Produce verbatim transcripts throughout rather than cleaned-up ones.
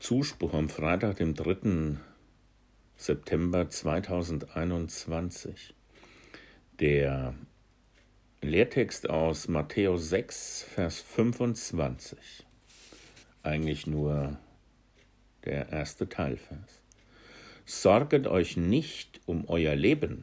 Zuspruch am Freitag, dem dritten September zweitausendeinundzwanzig. Der Lehrtext aus Matthäus sechs, Vers fünfundzwanzig. Eigentlich nur der erste Teilvers. Sorget euch nicht um euer Leben.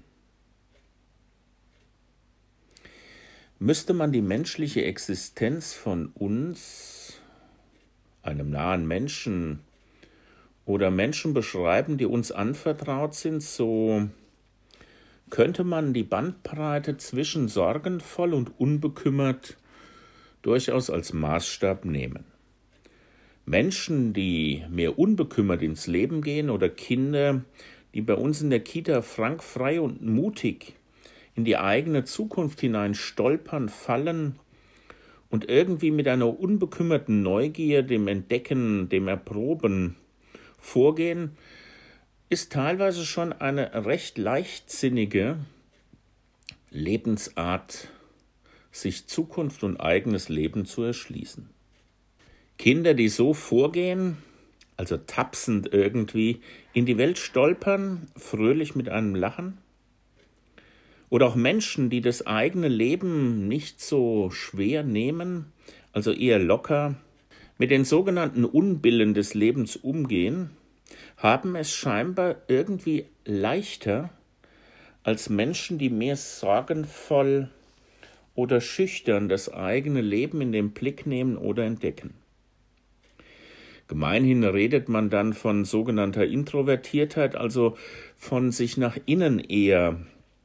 Müsste man die menschliche Existenz von uns, einem nahen Menschen oder Menschen beschreiben, die uns anvertraut sind, so könnte man die Bandbreite zwischen sorgenvoll und unbekümmert durchaus als Maßstab nehmen. Menschen, die mehr unbekümmert ins Leben gehen, oder Kinder, die bei uns in der Kita frank, frei und mutig in die eigene Zukunft hinein stolpern, fallen und irgendwie mit einer unbekümmerten Neugier dem Entdecken, dem Erproben vorgehen, ist teilweise schon eine recht leichtsinnige Lebensart, sich Zukunft und eigenes Leben zu erschließen. Kinder, die so vorgehen, also tapsend irgendwie in die Welt stolpern, fröhlich mit einem Lachen, oder auch Menschen, die das eigene Leben nicht so schwer nehmen, also eher locker, mit den sogenannten Unbillen des Lebens umgehen, haben es scheinbar irgendwie leichter als Menschen, die mehr sorgenvoll oder schüchtern das eigene Leben in den Blick nehmen oder entdecken. Gemeinhin redet man dann von sogenannter Introvertiertheit, also von sich nach innen eher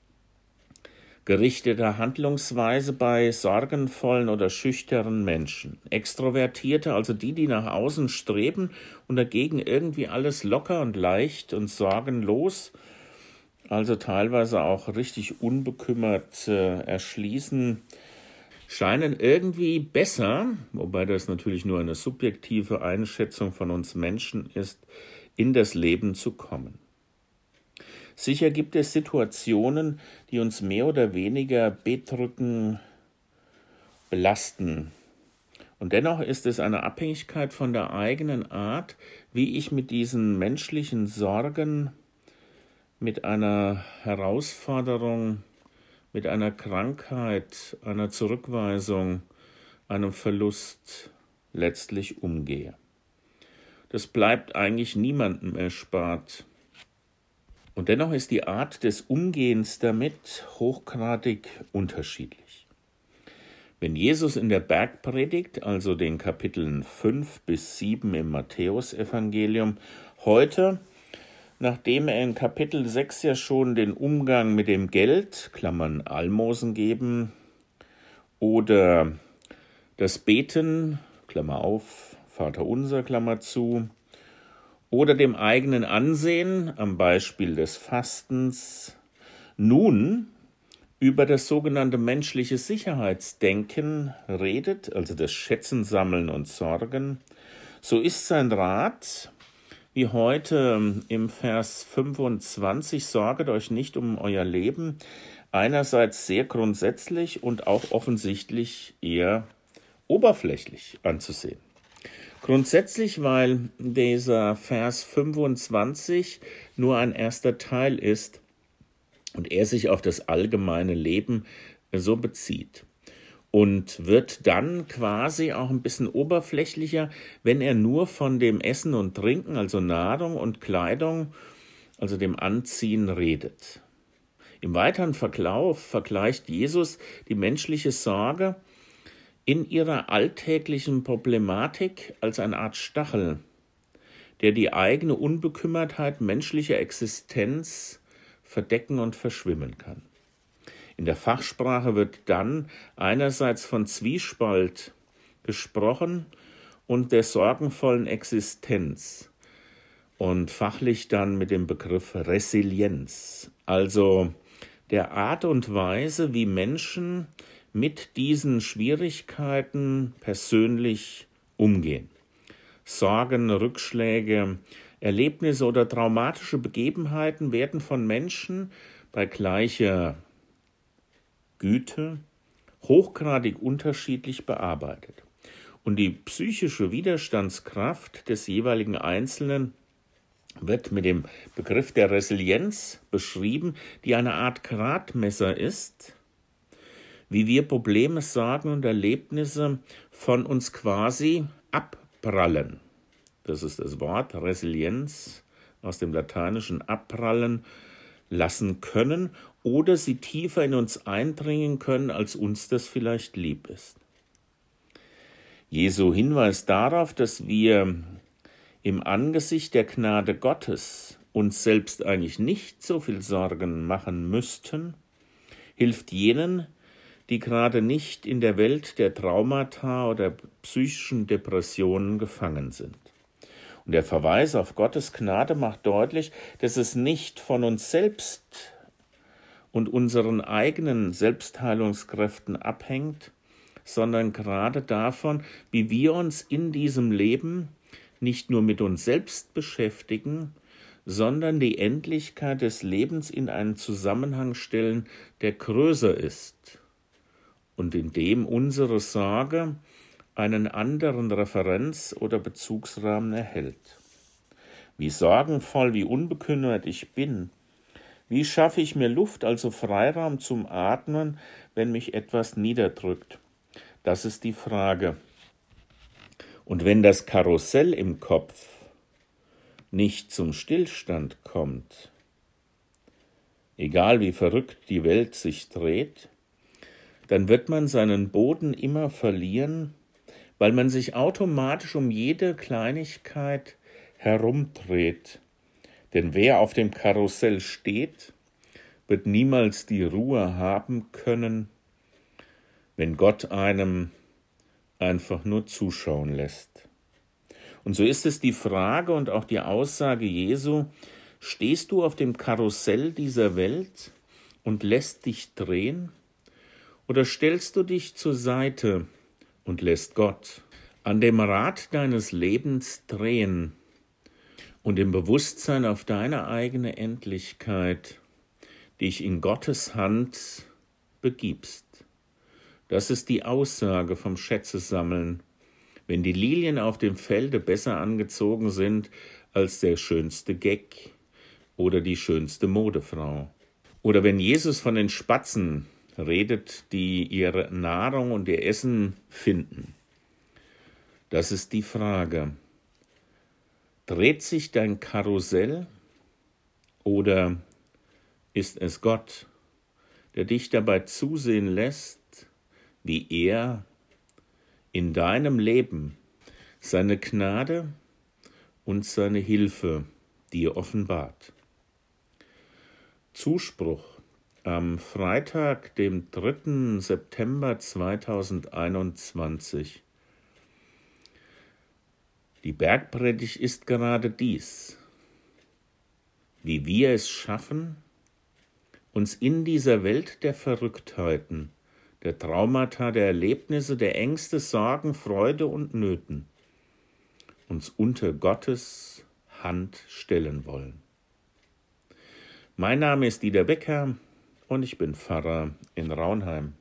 gerichteter Handlungsweise bei sorgenvollen oder schüchternen Menschen. Extrovertierte, also die, die nach außen streben und dagegen irgendwie alles locker und leicht und sorgenlos, also teilweise auch richtig unbekümmert äh, erschließen, scheinen irgendwie besser, wobei das natürlich nur eine subjektive Einschätzung von uns Menschen ist, in das Leben zu kommen. Sicher gibt es Situationen, die uns mehr oder weniger bedrücken, belasten. Und dennoch ist es eine Abhängigkeit von der eigenen Art, wie ich mit diesen menschlichen Sorgen, mit einer Herausforderung, mit einer Krankheit, einer Zurückweisung, einem Verlust letztlich umgehe. Das bleibt eigentlich niemandem erspart. Und dennoch ist die Art des Umgehens damit hochgradig unterschiedlich. Wenn Jesus in der Bergpredigt, also den Kapiteln fünf bis sieben im Matthäusevangelium, heute, nachdem er in Kapitel sechs ja schon den Umgang mit dem Geld, Klammern Almosen geben, oder das Beten, Klammer auf, Vaterunser, Klammer zu, oder dem eigenen Ansehen, am Beispiel des Fastens, nun über das sogenannte menschliche Sicherheitsdenken redet, also das Schätzen, Sammeln und Sorgen, so ist sein Rat, wie heute im Vers fünfundzwanzig, sorget euch nicht um euer Leben, einerseits sehr grundsätzlich und auch offensichtlich eher oberflächlich anzusehen. Grundsätzlich, weil dieser Vers fünfundzwanzig nur ein erster Teil ist und er sich auf das allgemeine Leben so bezieht. Und wird dann quasi auch ein bisschen oberflächlicher, wenn er nur von dem Essen und Trinken, also Nahrung und Kleidung, also dem Anziehen redet. Im weiteren Verlauf vergleicht Jesus die menschliche Sorge in ihrer alltäglichen Problematik als eine Art Stachel, der die eigene Unbekümmertheit menschlicher Existenz verdecken und verschwimmen kann. In der Fachsprache wird dann einerseits von Zwiespalt gesprochen und der sorgenvollen Existenz und fachlich dann mit dem Begriff Resilienz, also der Art und Weise, wie Menschen mit diesen Schwierigkeiten persönlich umgehen. Sorgen, Rückschläge, Erlebnisse oder traumatische Begebenheiten werden von Menschen bei gleicher Güte hochgradig unterschiedlich bearbeitet. Und die psychische Widerstandskraft des jeweiligen Einzelnen wird mit dem Begriff der Resilienz beschrieben, die eine Art Gradmesser ist, wie wir Probleme, Sorgen und Erlebnisse von uns quasi abprallen. Das ist das Wort Resilienz aus dem Lateinischen abprallen lassen können oder sie tiefer in uns eindringen können, als uns das vielleicht lieb ist. Jesu Hinweis darauf, dass wir im Angesicht der Gnade Gottes uns selbst eigentlich nicht so viel Sorgen machen müssten, hilft jenen, die gerade nicht in der Welt der Traumata oder psychischen Depressionen gefangen sind. Und der Verweis auf Gottes Gnade macht deutlich, dass es nicht von uns selbst und unseren eigenen Selbstheilungskräften abhängt, sondern gerade davon, wie wir uns in diesem Leben nicht nur mit uns selbst beschäftigen, sondern die Endlichkeit des Lebens in einen Zusammenhang stellen, der größer ist und in dem unsere Sorge einen anderen Referenz- oder Bezugsrahmen erhält. Wie sorgenvoll, wie unbekümmert ich bin, wie schaffe ich mir Luft, also Freiraum zum Atmen, wenn mich etwas niederdrückt? Das ist die Frage. Und wenn das Karussell im Kopf nicht zum Stillstand kommt, egal wie verrückt die Welt sich dreht, dann wird man seinen Boden immer verlieren, weil man sich automatisch um jede Kleinigkeit herumdreht. Denn wer auf dem Karussell steht, wird niemals die Ruhe haben können, wenn Gott einem einfach nur zuschauen lässt. Und so ist es die Frage und auch die Aussage Jesu: Stehst du auf dem Karussell dieser Welt und lässt dich drehen? Oder stellst du dich zur Seite und lässt Gott an dem Rad deines Lebens drehen und im Bewusstsein auf deine eigene Endlichkeit dich in Gottes Hand begibst? Das ist die Aussage vom Schätzesammeln, wenn die Lilien auf dem Felde besser angezogen sind als der schönste Geck oder die schönste Modefrau. Oder wenn Jesus von den Spatzen redet, die ihre Nahrung und ihr Essen finden. Das ist die Frage. Dreht sich dein Karussell oder ist es Gott, der dich dabei zusehen lässt, wie er in deinem Leben seine Gnade und seine Hilfe dir offenbart? Zuspruch am Freitag, dem dritten September zweitausendeinundzwanzig. Die Bergpredigt ist gerade dies: Wie wir es schaffen, uns in dieser Welt der Verrücktheiten, der Traumata, der Erlebnisse, der Ängste, Sorgen, Freude und Nöten, uns unter Gottes Hand stellen wollen. Mein Name ist Dieter Becker und ich bin Pfarrer in Raunheim.